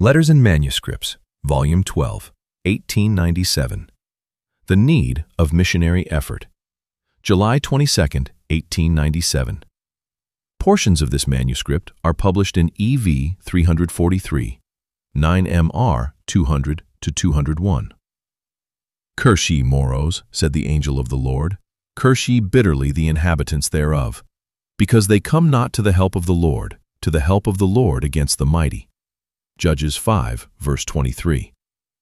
Letters and Manuscripts, Volume 12, 1897. The Need of Missionary Effort. July 22, 1897. Portions of this manuscript are published in EV 343, 9MR 200-201. Curse ye, Moros, said the angel of the Lord, curse ye bitterly the inhabitants thereof, because they come not to the help of the Lord against the mighty. Judges 5, verse 23.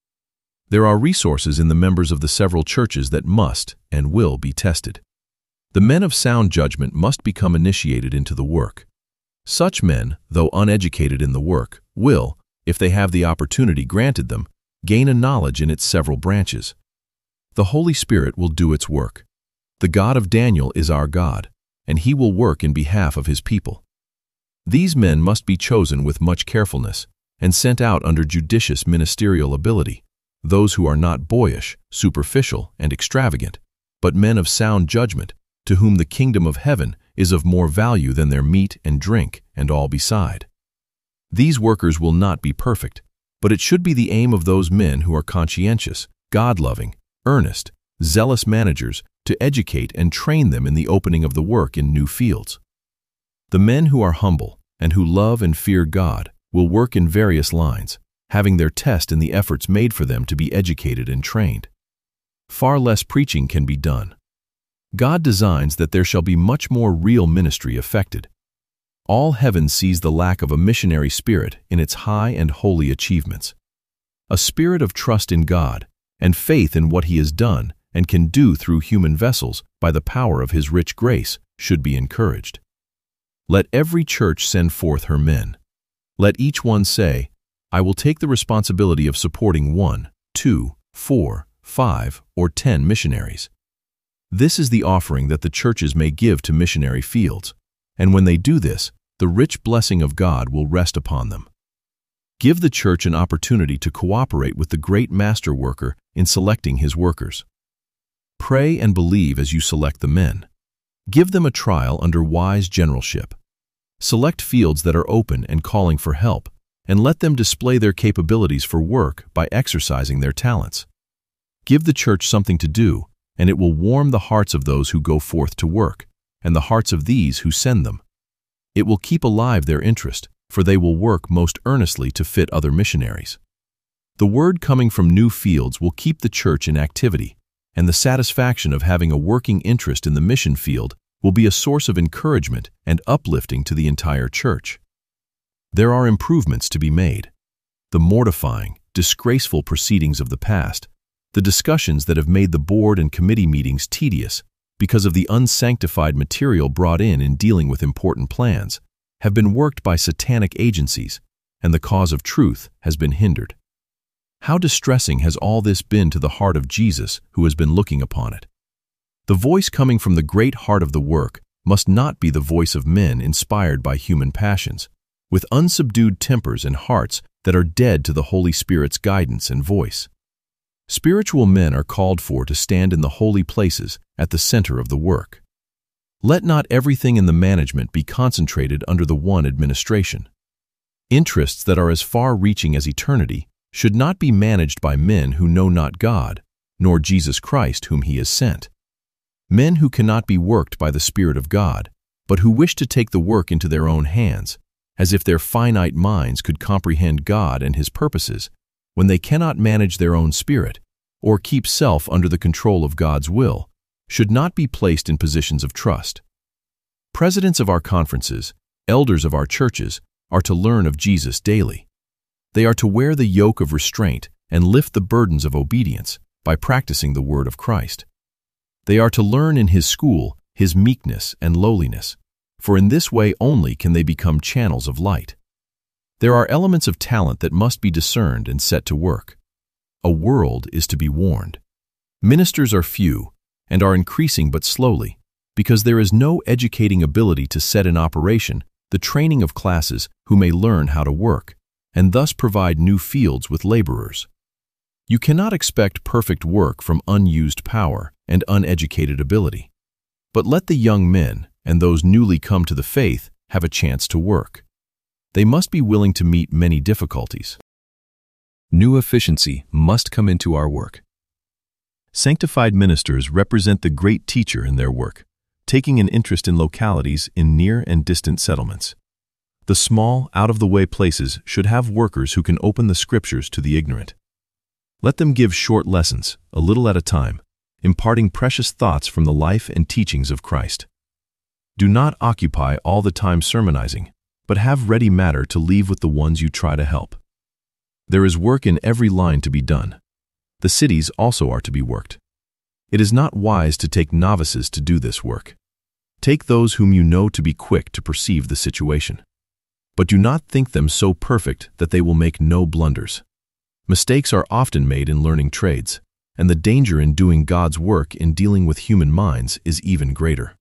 There are resources in the members of the several churches that must and will be tested. The men of sound judgment must become initiated into the work. Such men, though uneducated in the work, will, if they have the opportunity granted them, gain a knowledge in its several branches. The Holy Spirit will do its work. The God of Daniel is our God, and He will work in behalf of His people. These men must be chosen with much carefulness and sent out under judicious ministerial ability, those who are not boyish, superficial, and extravagant, but men of sound judgment, to whom the kingdom of heaven is of more value than their meat and drink and all beside. These workers will not be perfect, but it should be the aim of those men who are conscientious, God-loving, earnest, zealous managers to educate and train them in the opening of the work in new fields. The men who are humble and who love and fear God will work in various lines, having their test in the efforts made for them to be educated and trained. Far less preaching can be done. God designs that there shall be much more real ministry effected. All heaven sees the lack of a missionary spirit in its high and holy achievements. A spirit of trust in God and faith in what He has done and can do through human vessels by the power of His rich grace should be encouraged. Let every church send forth her men. Let each one say, I will take the responsibility of supporting 1, 2, 4, 5, or 10 missionaries. This is the offering that the churches may give to missionary fields, and when they do this, the rich blessing of God will rest upon them. Give the church an opportunity to cooperate with the great master worker in selecting his workers. Pray and believe as you select the men. Give them a trial under wise generalship. Select fields that are open and calling for help, and let them display their capabilities for work by exercising their talents. Give the church something to do, and it will warm the hearts of those who go forth to work, and the hearts of these who send them. It will keep alive their interest, for they will work most earnestly to fit other missionaries. The word coming from new fields will keep the church in activity, and the satisfaction of having a working interest in the mission field will be a source of encouragement and uplifting to the entire church. There are improvements to be made. The mortifying, disgraceful proceedings of the past, the discussions that have made the board and committee meetings tedious because of the unsanctified material brought in dealing with important plans, have been worked by satanic agencies, and the cause of truth has been hindered. How distressing has all this been to the heart of Jesus who has been looking upon it. The voice coming from the great heart of the work must not be the voice of men inspired by human passions, with unsubdued tempers and hearts that are dead to the Holy Spirit's guidance and voice. Spiritual men are called for to stand in the holy places at the center of the work. Let not everything in the management be concentrated under the one administration. Interests that are as far-reaching as eternity should not be managed by men who know not God, nor Jesus Christ whom He has sent. Men who cannot be worked by the Spirit of God, but who wish to take the work into their own hands, as if their finite minds could comprehend God and His purposes, when they cannot manage their own spirit, or keep self under the control of God's will, should not be placed in positions of trust. Presidents of our conferences, elders of our churches, are to learn of Jesus daily. They are to wear the yoke of restraint and lift the burdens of obedience by practicing the word of Christ. They are to learn in His school His meekness and lowliness, for in this way only can they become channels of light. There are elements of talent that must be discerned and set to work. A world is to be warned. Ministers are few and are increasing but slowly, because there is no educating ability to set in operation the training of classes who may learn how to work, and thus provide new fields with laborers. You cannot expect perfect work from unused power and uneducated ability. But let the young men and those newly come to the faith have a chance to work. They must be willing to meet many difficulties. New efficiency must come into our work. Sanctified ministers represent the great teacher in their work, taking an interest in localities in near and distant settlements. The small, out-of-the-way places should have workers who can open the scriptures to the ignorant. Let them give short lessons, a little at a time, imparting precious thoughts from the life and teachings of Christ. Do not occupy all the time sermonizing, but have ready matter to leave with the ones you try to help. There is work in every line to be done. The cities also are to be worked. It is not wise to take novices to do this work. Take those whom you know to be quick to perceive the situation. But do not think them so perfect that they will make no blunders. Mistakes are often made in learning trades, and the danger in doing God's work in dealing with human minds is even greater.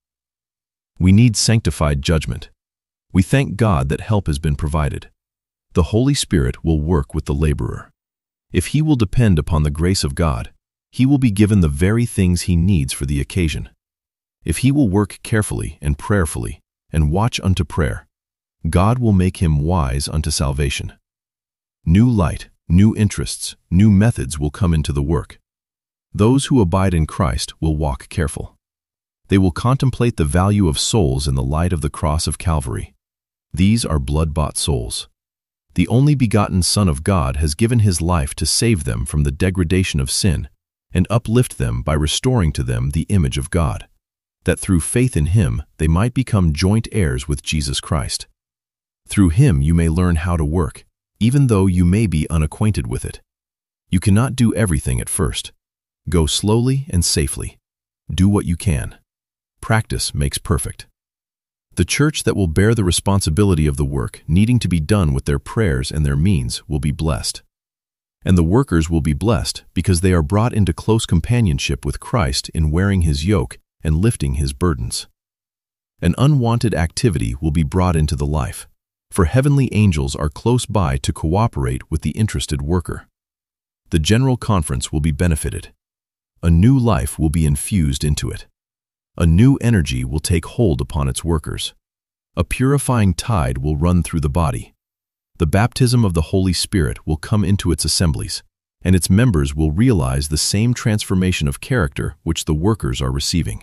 We need sanctified judgment. We thank God that help has been provided. The Holy Spirit will work with the laborer. If he will depend upon the grace of God, he will be given the very things he needs for the occasion. If he will work carefully and prayerfully and watch unto prayer, God will make him wise unto salvation. New light, new interests, new methods will come into the work. Those who abide in Christ will walk careful. They will contemplate the value of souls in the light of the cross of Calvary. These are blood-bought souls. The only begotten Son of God has given his life to save them from the degradation of sin and uplift them by restoring to them the image of God, that through faith in him they might become joint heirs with Jesus Christ. Through him you may learn how to work, even though you may be unacquainted with it. You cannot do everything at first. Go slowly and safely. Do what you can. Practice makes perfect. The church that will bear the responsibility of the work needing to be done with their prayers and their means will be blessed. And the workers will be blessed because they are brought into close companionship with Christ in wearing his yoke and lifting his burdens. An unwanted activity will be brought into the life, for heavenly angels are close by to cooperate with the interested worker. The general conference will be benefited. A new life will be infused into it. A new energy will take hold upon its workers. A purifying tide will run through the body. The baptism of the Holy Spirit will come into its assemblies, and its members will realize the same transformation of character which the workers are receiving.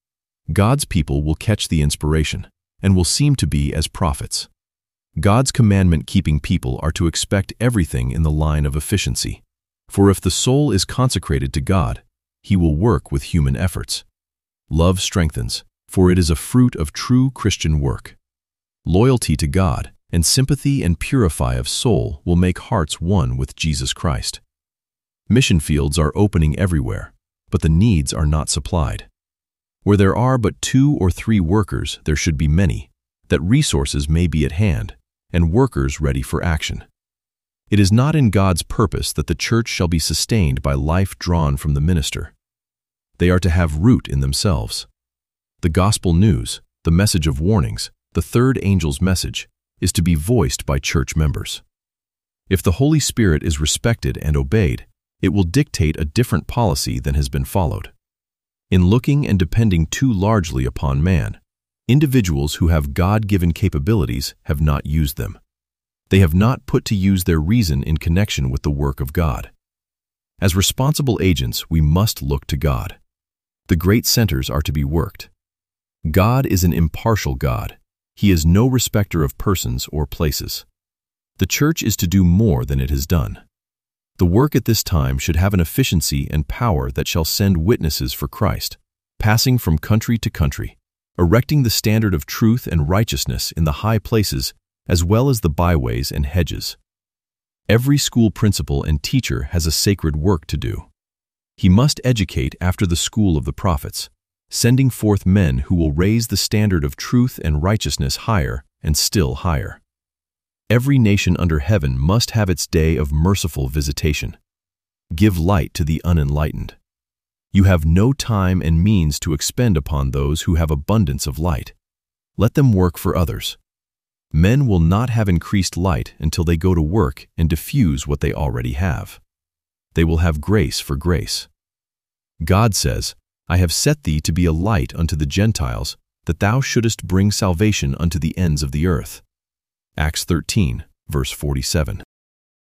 God's people will catch the inspiration and will seem to be as prophets. God's commandment-keeping people are to expect everything in the line of efficiency, for if the soul is consecrated to God, he will work with human efforts. Love strengthens, for it is a fruit of true Christian work. Loyalty to God and sympathy and purify of soul will make hearts one with Jesus Christ. Mission fields are opening everywhere, but the needs are not supplied. Where there are but 2 or 3 workers, there should be many, that resources may be at hand, and workers ready for action. It is not in God's purpose that the church shall be sustained by life drawn from the minister. They are to have root in themselves. The gospel news, the message of warnings, the third angel's message, is to be voiced by church members. If the Holy Spirit is respected and obeyed, it will dictate a different policy than has been followed. In looking and depending too largely upon man, individuals who have God-given capabilities have not used them. They have not put to use their reason in connection with the work of God. As responsible agents, we must look to God. The great centers are to be worked. God is an impartial God. He is no respecter of persons or places. The church is to do more than it has done. The work at this time should have an efficiency and power that shall send witnesses for Christ, passing from country to country, erecting the standard of truth and righteousness in the high places as well as the byways and hedges. Every school principal and teacher has a sacred work to do. He must educate after the school of the prophets, sending forth men who will raise the standard of truth and righteousness higher and still higher. Every nation under heaven must have its day of merciful visitation. Give light to the unenlightened. You have no time and means to expend upon those who have abundance of light. Let them work for others. Men will not have increased light until they go to work and diffuse what they already have. They will have grace for grace. God says, I have set thee to be a light unto the Gentiles, that thou shouldest bring salvation unto the ends of the earth. Acts 13, verse 47.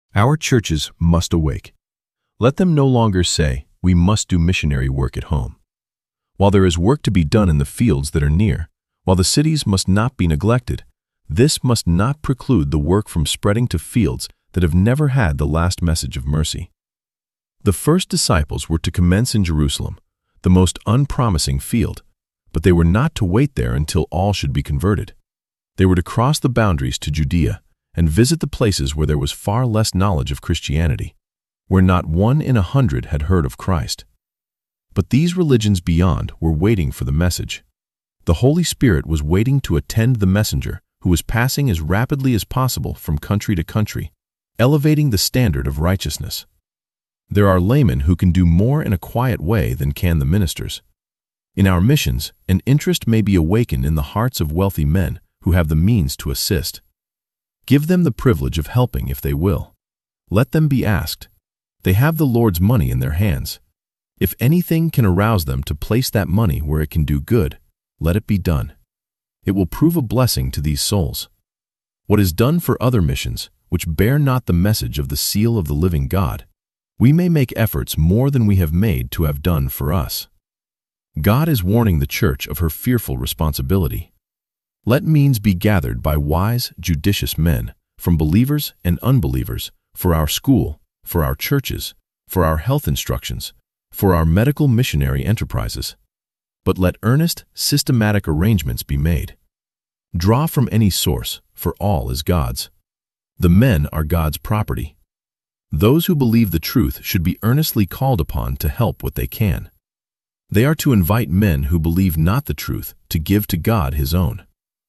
Our churches must awake. Let them no longer say, "We must do missionary work at home." While there is work to be done in the fields that are near, while the cities must not be neglected, this must not preclude the work from spreading to fields that have never had the last message of mercy. The first disciples were to commence in Jerusalem, the most unpromising field, but they were not to wait there until all should be converted. They were to cross the boundaries to Judea and visit the places where there was far less knowledge of Christianity, where not 1 in 100 had heard of Christ. But these religions beyond were waiting for the message. The Holy Spirit was waiting to attend the messenger who was passing as rapidly as possible from country to country, elevating the standard of righteousness. There are laymen who can do more in a quiet way than can the ministers. In our missions, an interest may be awakened in the hearts of wealthy men who have the means to assist. Give them the privilege of helping if they will. Let them be asked. They have the Lord's money in their hands. If anything can arouse them to place that money where it can do good, let it be done. It will prove a blessing to these souls. What is done for other missions, which bear not the message of the seal of the living God, we may make efforts more than we have made to have done for us. God is warning the church of her fearful responsibility. Let means be gathered by wise, judicious men, from believers and unbelievers, for our school, for our churches, for our health instructions, for our medical missionary enterprises. But let earnest, systematic arrangements be made. Draw from any source, for all is God's. The men are God's property. Those who believe the truth should be earnestly called upon to help what they can. They are to invite men who believe not the truth to give to God His own.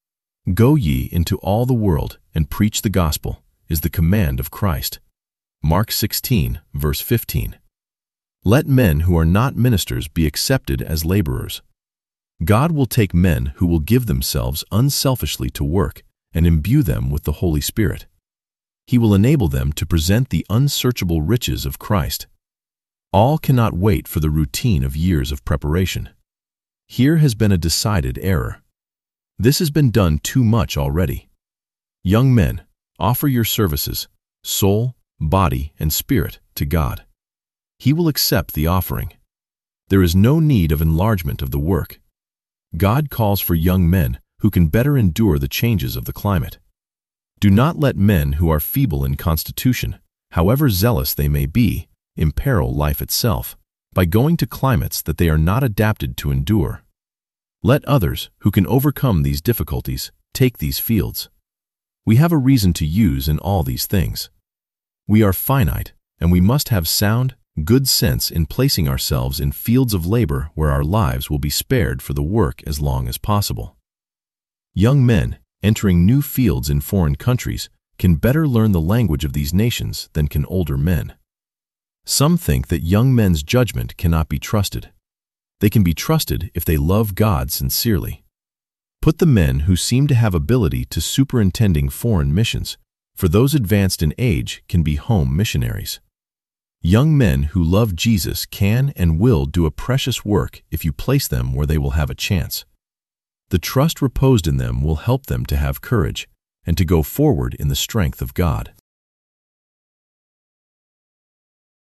Go ye into all the world and preach the gospel, is the command of Christ. Mark 16, verse 15. Let men who are not ministers be accepted as laborers. God will take men who will give themselves unselfishly to work and imbue them with the Holy Spirit. He will enable them to present the unsearchable riches of Christ. All cannot wait for the routine of years of preparation. Here has been a decided error. This has been done too much already. Young men, offer your services, soul, body, and spirit, to God. He will accept the offering. There is no need of enlargement of the work. God calls for young men who can better endure the changes of the climate. Do not let men who are feeble in constitution, however zealous they may be, imperil life itself by going to climates that they are not adapted to endure. Let others who can overcome these difficulties take these fields. We have a reason to use in all these things. We are finite, and we must have sound, good sense in placing ourselves in fields of labor where our lives will be spared for the work as long as possible. Young men entering new fields in foreign countries can better learn the language of these nations than can older men. Some think that young men's judgment cannot be trusted. They can be trusted if they love God sincerely. Put the men who seem to have ability to superintending foreign missions, for those advanced in age can be home missionaries. Young men who love Jesus can and will do a precious work if you place them where they will have a chance. The trust reposed in them will help them to have courage and to go forward in the strength of God.